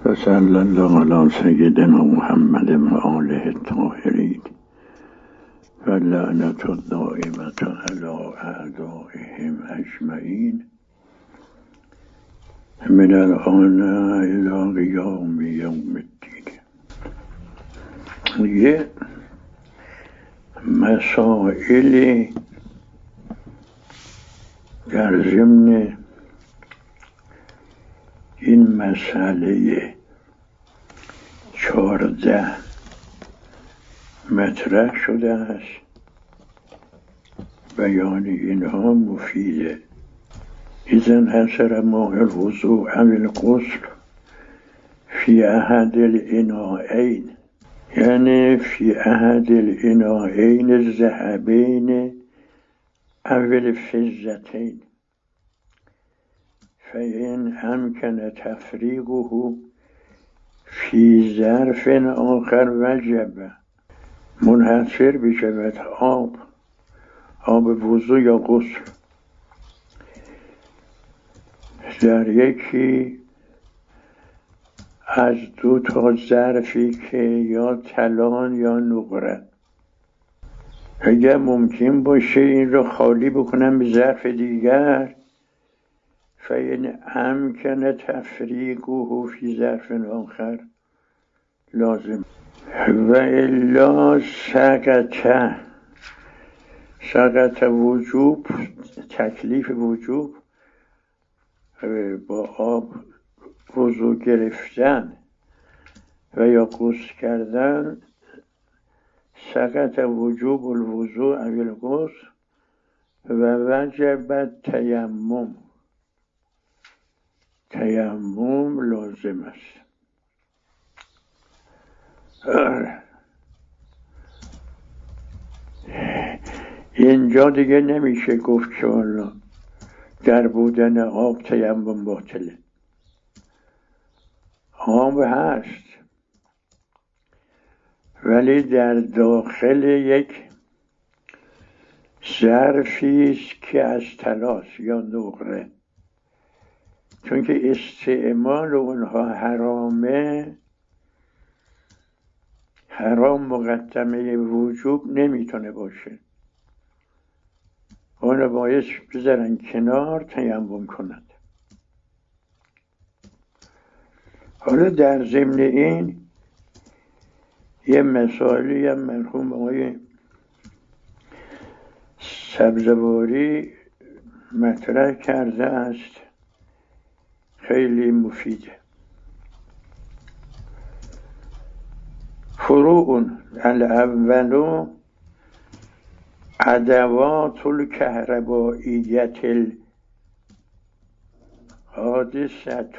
صلی الله علی سیدنا محمد و آله الطاهرین و لعنت الدائمة علی اعدائهم اجمعین من الآن الی قیام یوم الدین. یه مسائلی در ضمن این مسئله 14 مطرح شده است. بیان اینها مفیده. اذن حصر ماء الوضوء او الغسل فی احد الاناءین، یعنی فی احد الاناءین الذهبین او الفضتین، فإن أمكن تفریقه فی ظرف آخر وجب منحصر بشود آب وضو یا غسل در یکی از دو تا ظرفی که یا طلان یا نقره. اگر ممکن باشه این رو خالی بکنم به ظرف دیگر، فإن أمكن تفریقه فی ظرف آخر لازم و الا سقط وجوب، تکلیف وجوب با آب وضو گرفتن و یا غسل کردن، سقط وجوب الوضوء او الغسل و وجب تیمم لازم است. اینجا دیگه نمیشه گفت که والا در بودن آب تیمم باطله. آب هست ولی در داخل یک ظرفی است که از طلاست یا نقره، چون که استعمال اونها حرامه، حرام مقدمه وجوب نمیتونه باشه. اونو باید بذارن کنار تیمم کنند. حالا در ضمن این یه مسائلی هم مرحوم آقای سبزواری مطرح کرده است، خیلی مفیده. فروع الاول ادوات الکهربائیت الحادثه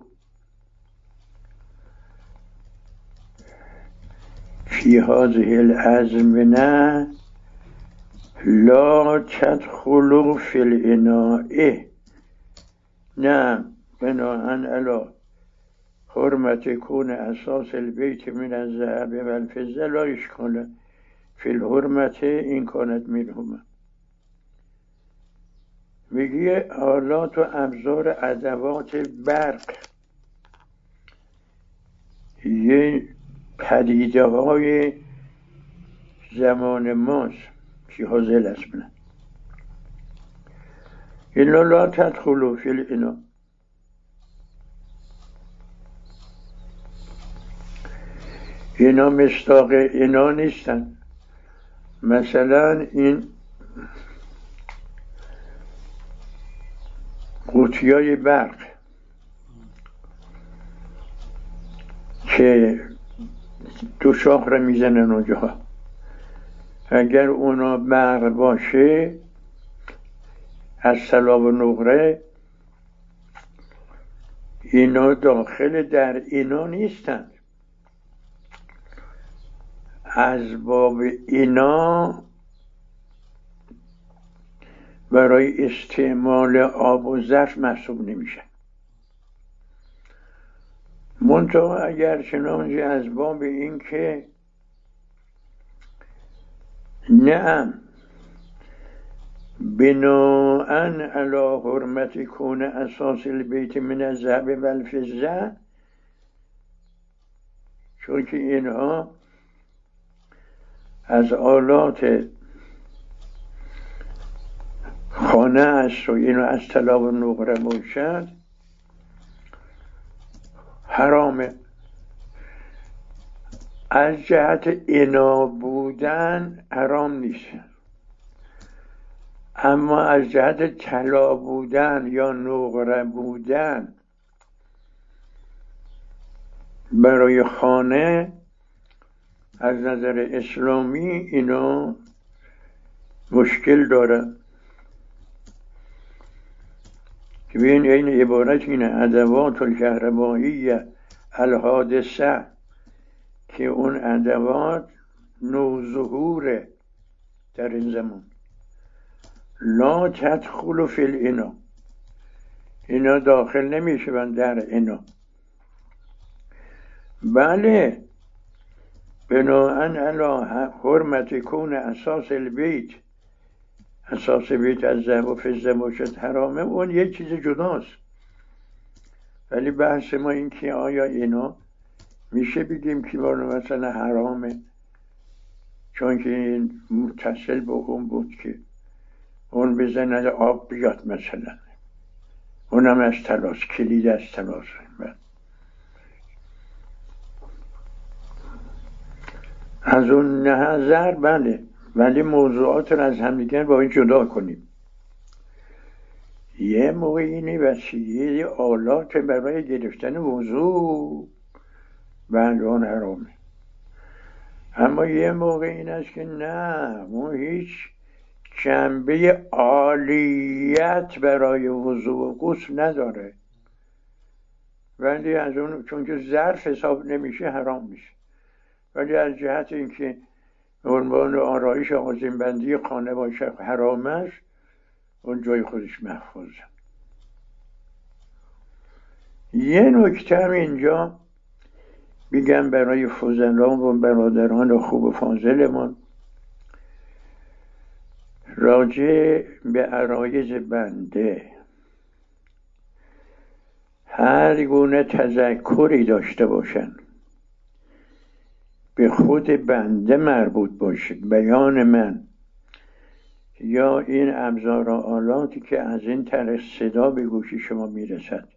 فی هذه الازمنه لا تدخل فی الاناء، نه بناءً علی حرمت کون اساس البیت من الذهب و الفضه لا اشکال فی الحرمت این کانت منهما. میگه آلات و ابزار ادوات برق یه پدیده های زمان ماست فی هذه الازمنه الا لا تدخل فی الاناء. اینا مصداق اینا نیستن. مثلا این قوطیای برق که دو شاخ رو میزنن اونجا، اگر اونا برق باشه از طلا و نقره، اینا داخل در اینا نیستن. از باب اینا برای استعمال آب و ظرف محسوب نمیشن. منتها اگر چنانچه از باب این که نعم بناءً علی حرمت کون اساس البیت من الذهب و الفضه چون که اینها از آلات خانه است و اینو از طلا و نقره باشد حرامه. از جهت انا بودن حرام نیست، اما از جهت طلا بودن یا نقره بودن برای خانه از نظر اسلامی اینا مشکل داره. که بین این عبارت اینه ادوات الکهربائیه الحادثه، که اون ادوات نوظهوره در این زمان، لا تدخل فی الإنا، اینا داخل نمیشون در اینا. بله بناءً علی حرمت کون اساس البیت، اساس بیت از ذهب و فضه باشد حرامه، اون یک چیز جداست. ولی بحث ما این که آیا اینا میشه بگیم که مثلا حرامه چون که این متصل به اون بود که اون بزنه آب بیاد مثلا، اونم از طلاست، کلید از طلاست. از اون نظر بله، ولی موضوعات رو از همدیگر باید جدا کنیم. یه موقع اینه وسیله آلات برای گرفتن وضو بله اون حرامه، اما یه موقع این است که نه، اون هیچ جنبه عالیت برای وضو و غسل نداره، ولی از اون چون که ظرف حساب نمیشه حرام میشه. ولی از جهت اینکه عنوان آرایش آغازین بندی خانه باشه حرامش، اون جای خودش محفوظه. یه نکته هم اینجا بگم برای فضلان و برادران خوب و فاضلمان راجع به عرایض بنده. هر گونه تذکری داشته باشن به خود بنده مربوط باشه، بیان من یا این ابزار و آلاتی که از این طریق صدا به گوش شما میرسد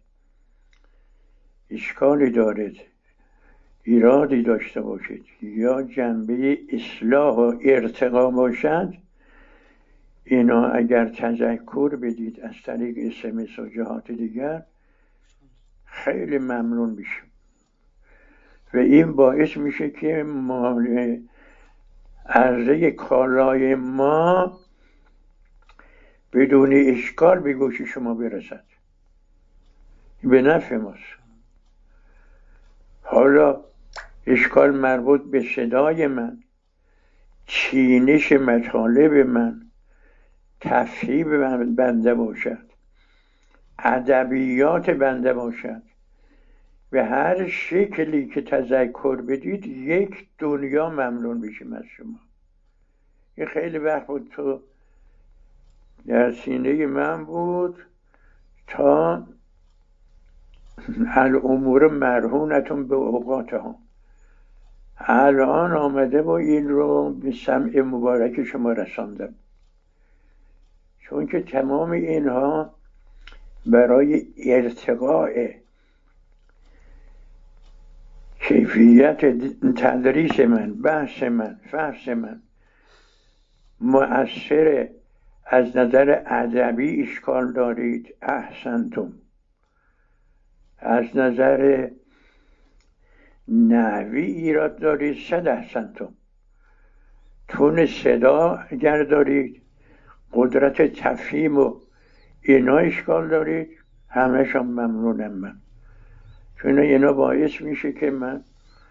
اشکالی دارد، ایرادی داشته باشید یا جنبه اصلاح و ارتقا باشد، اینا اگر تذکر بدید از طریق SMS و جهات دیگر خیلی ممنون میشه و این باعث میشه که عرضه کالای ما بدون اشکال به گوش شما برسد، به نفع ماست. حالا اشکال مربوط به صدای من، چینش مطالب من، تفهیم بنده باشد، ادبیات بنده باشد، به هر شکلی که تذکر بدید یک دنیا ممنون میشیم از شما. این خیلی وقت بود تو در سینه من بود تا الامور مرهونتون به اوقاتها، الان آمده با این رو به سمع مبارک شما رساندم، چون که تمام اینها برای ارتقاء کیفیت تدریس من، بحث من، فحص من مؤثر از نظر ادبی اشکال دارید احسنتم، از نظر نحوی ایراد دارید صد احسنتم، تون صدا اگر دارید، قدرت تفهیم و اینا اشکال دارید، همه‌شان ممنونم من، چون اینا باعث میشه که من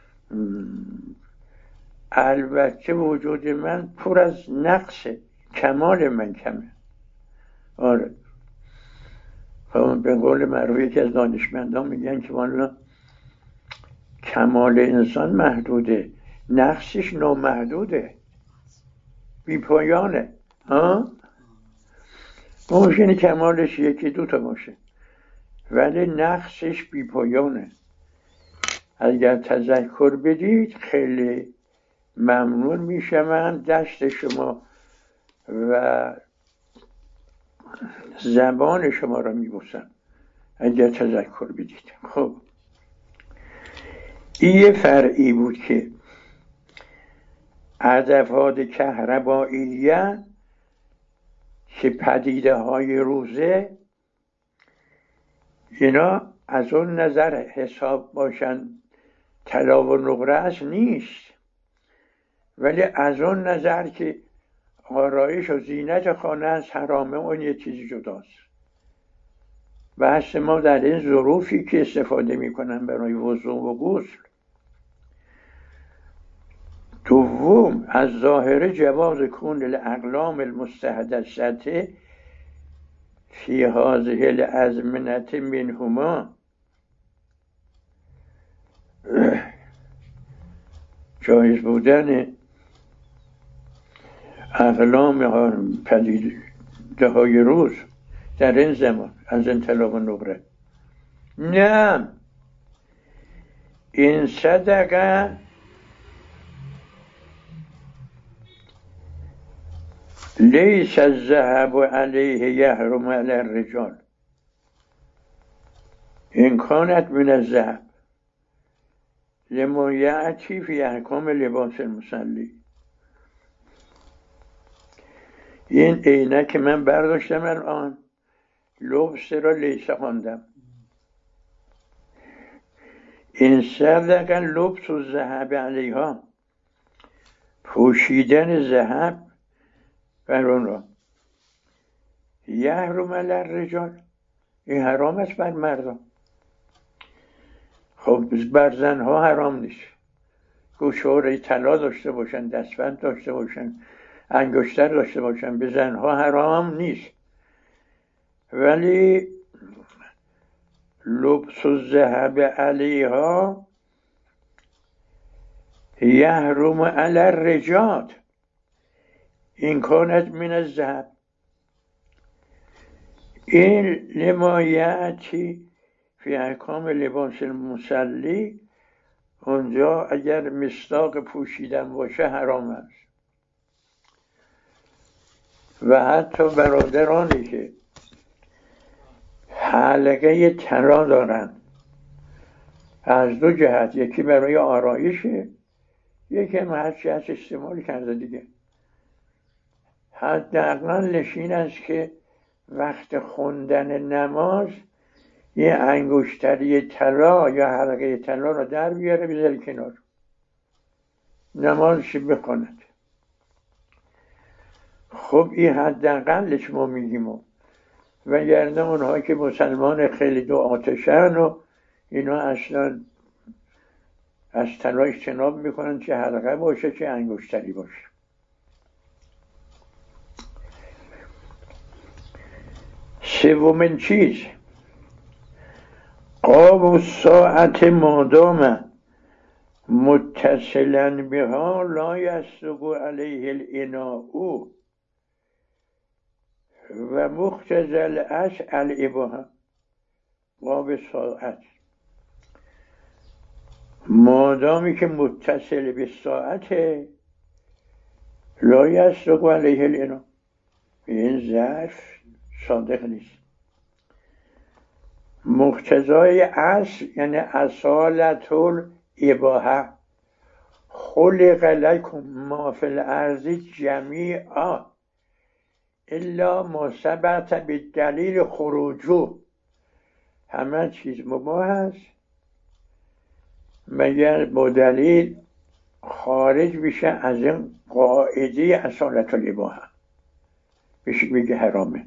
البته وجود من پر از نقصه، کمال من کمه. آره به قول معروف یکی از دانشمندان میگن که والا کمال انسان محدوده، نقصش نامحدوده، بی پایانه. ممکنه کمالش یکی دو تا باشه ولی نقصش بی پایانه. اگر تذکر بدید خیلی ممنون میشم، دست شما و زبان شما را میبوسم اگر تذکر بدید. خب این یه فرعی بود که ادوات کهربائیه که پدیده های روزه اینا از اون نظر حساب باشن طلا و نقره است نیست، ولی از اون نظر که آرایش و زینت خانه است حرامه، اون یه چیزی جداست. بحث ما در این ظروفی که استفاده میکنن برای وضوء و غسل. دوم، از ظاهر جواز کون الاقلام المستحدثه فی هذه الازمنه منهما، جایز بودن اقلام پدیده های روز در این زمان از این طلا و نقره. نه، این صدقه لیس الذهب علیه یحرم علی الرجال ان کانت من الذهب لما یأتی فی احکام لباس المصلی. این عینک من برداشتم الان، لبس را لیسه خواندم. این صدقه لبس و ذهب علیها، پوشیدن ذهب بر اون را. یحرم علی الرجال، این حرام است بر مردم. خب بر زنها حرام نیست، گوشواره طلا داشته باشن، دستبند داشته باشن، انگشتر داشته باشن، به زنها حرام نیست. ولی لبس الذهب علیها یحرم علی الرجال این کانت من الذهب. این لما یأتی فی احکام لباس المصلی، اونجا اگر مصداق پوشیدن باشه حرام است. و حتی برادرانی که حلقه طلا دارن از دو جهت، یکی برای آرایشه، یکی هم هرچی هست استعمال کرده دیگه، حداقلش این است که وقت خوندن نماز یه انگشتری طلا یا حلقه طلا رو در بیاره بذاره کنار، نمازش بخواند. خب این حداقلش ما میگیم. وگرنه اونها که مسلمان خیلی دو آتشن و اینا اصلا از طلا اجتناب میکنن، چه حلقه باشه چه انگشتری باشه. سومین چیز، قاب الساعت مادام متصلا بها لا یصدق علیه الاناء و مقتضی الاصل الاباحه. قاب ساعت مادامی که متصل به ساعت لا یصدق علیه الاناء، این ظرف صادق نیست. مقتضای اصل یعنی اصالت الاباحه، خلق لکم ما فی الارض جمیعا الا ما ثبت بالدلیل خروجو. همه چیز مباح است مگر با دلیل خارج بشه از این قاعده اصالت الاباحه، بشه میگه حرامه.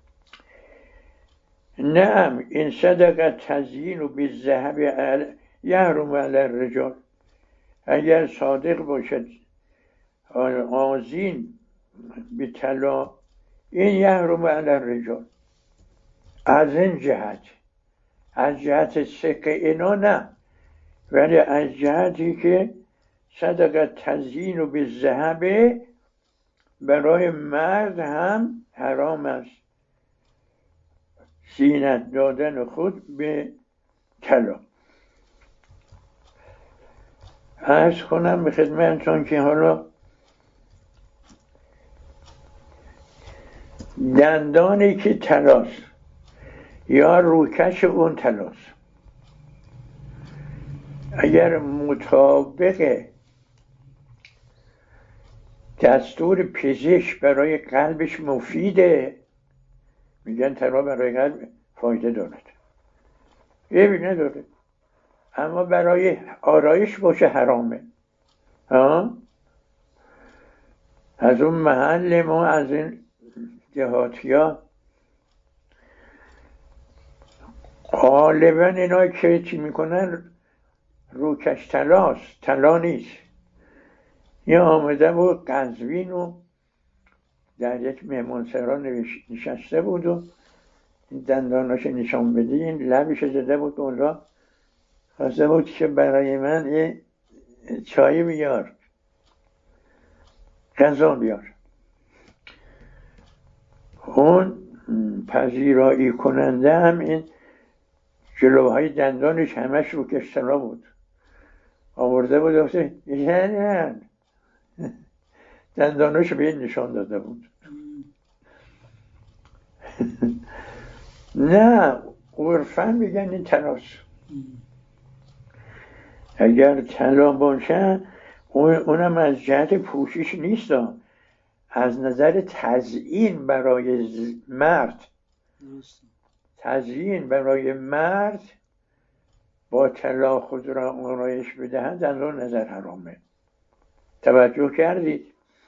نعم، این صدقه تزیین و بالذهب یحرم علی الرجال، اگر صادق باشد آذین به طلا، این یحرم علی الرجال. از این جهت، از جهت سقه اینا نه، ولی از جهتی که صدقه تزیین و بالذهب برای مرد هم حرام است زینت دادن خود به طلا. عرض کنم به خدمتتون که حالا دندانی که تلاست یا روکش اون تلاست اگر مطابق دستور پزشک برای قلبش مفیده، میگن طلا برای قلب فایده دارد، عیبی نداره، اما برای آرایش باشه حرامه. از اون محل ما، از این دهاتیا غالبا اینا که چی میکنن روکش تلاست، طلا نیست. یه آمده بود قزوین و در یک مهمانسرا نشسته بود و دنداناش نشان بده، این لبش زده بود اونجا، خواسته بود که برای من یه چای بیار، غذا بیار. اون پذیرایی کننده هم این جلوهای دندانش همش روکش طلا بود، آورده بود و گفته نه دنداناش به این نشان داده بود. نه عرفاً میگن این طلاست. اگر طلا باشه اونم از جهت پوشش نیست، از نظر تزیین برای مرد، تزیین برای مرد با طلا خود را آرایش بدهند از اون نظر حرامه. توجه کردید؟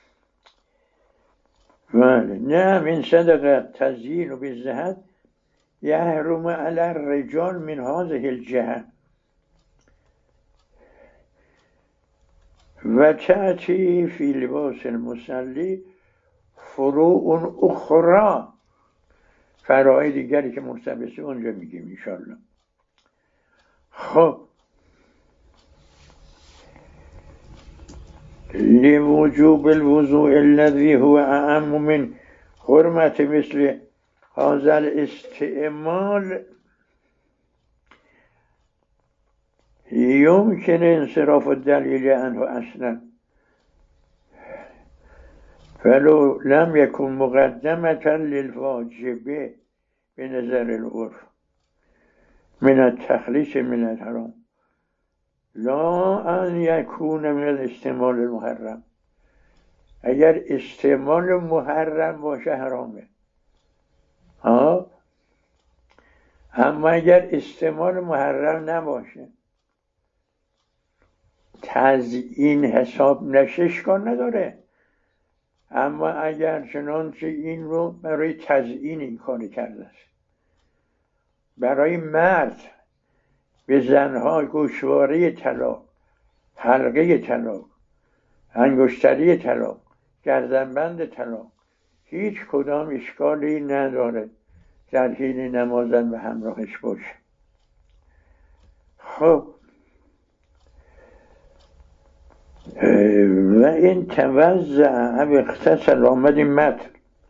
بله. نه من صدق تزیین و بالزهد یحرم علی الرجال من هذه الجهه و تأتی فی لباس المصلی فروع اخرى، فرای دیگری که مرتبطه اونجا میگیم انشالله. خب لوجوب الوضوء الذي هو اعم من حرمت مثل هذا الاستعمال يمكن انصراف الدليل عنه اصلا فلو لم يكن مقدمة للواجب بنظر العرف من التخليص من الحرام لا ان يكون من الاستعمال المحرم. اگر استعمال محرم باشه حرامه، اما اگر استعمال محرم نباشه تزیین حساب نشه اشکال نداره، اما اگر چنانچه این رو برای تزیین این کار کرده است، برای مرد به زنها گوشواره طلا، حلقه طلا، انگشتری طلا، گردنبند طلا، هیچ کدام اشکالی نداره در حین نمازن و همراهش باشه. خب و این توزع و اختصل آمدیم متن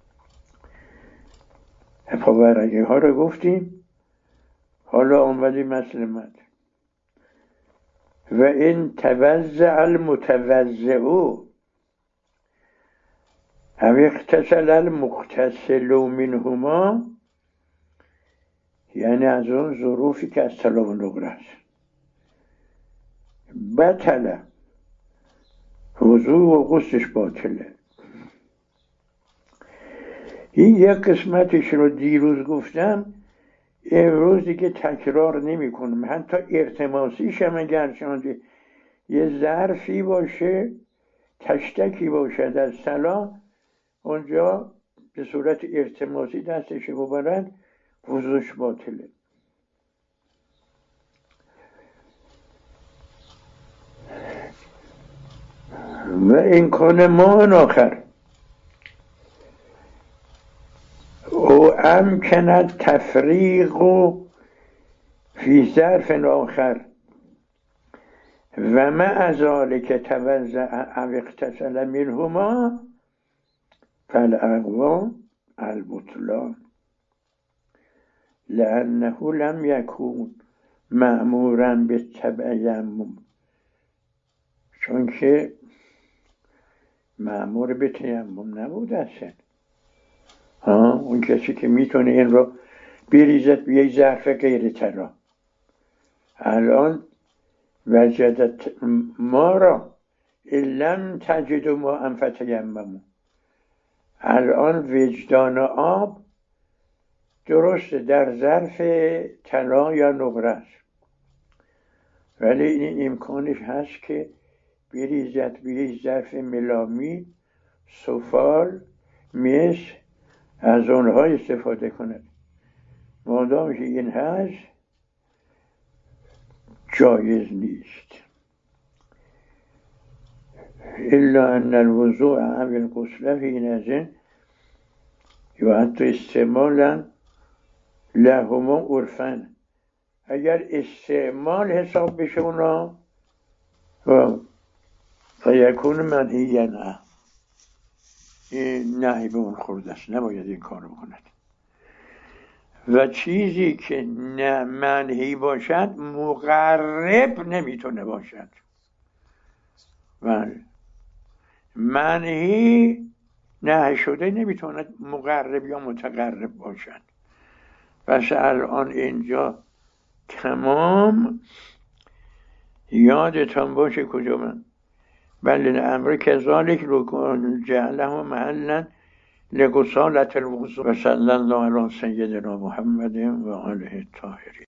پاورقی ها رو گفتیم، حالا آمدیم مثل متن. و این توزع المتوزع او اختصل المغتسل منهما، یعنی از اون ظروفی که از طلا و نقره است، بطله وضوء و غسلش باطله. این یک قسمتش رو دیروز گفتم، امروز دیگه تکرار نمی کنم. حتی ارتماسیش هم اگر شما یه ظرفی باشه، تشتکی باشه در طلا، اونجا به صورت ارتماسی دستش ببرن وضوش باطله. و این کان ما آخر او امکند تفریق فی ظرف آخر و مع ذلك توزع او اغتسل منهما فالاقوى البطلان لانه لم يكن مأمورا بالتيمم چون که مأمور به تیمم نبود اصلا. اون کسی که میتونه این رو بریزد به یک ظرف غیر طلا. الان وجدت ما را لم تجد ما فتیمموا. الان وجدان آب درسته در ظرف طلا یا نقره است، ولی این امکانش هست که بریزد به یک ظرف ملامی، سفال، مس، از اونها استفاده کند. مادام که این هست جایز نیست. الا ان الوضوء او الغسل حینئذ یعد استعمالا لهما عرفا. اگر استعمال حساب بشه اونا فیکون منهیا عنه، این نهی به اون خورده است، نباید این کار بکند. و چیزی که نه منهی باشد مقرب نمیتونه باشد. بله، منهی نه شده نمیتونه مقرب یا متقرب باشد. پس الان اینجا تمام یادتان باشه کجا من بل الامر کذالک جعله محلا لغسالة الوضوء و صلی الله علی سیدنا محمد و آله الطاهرین.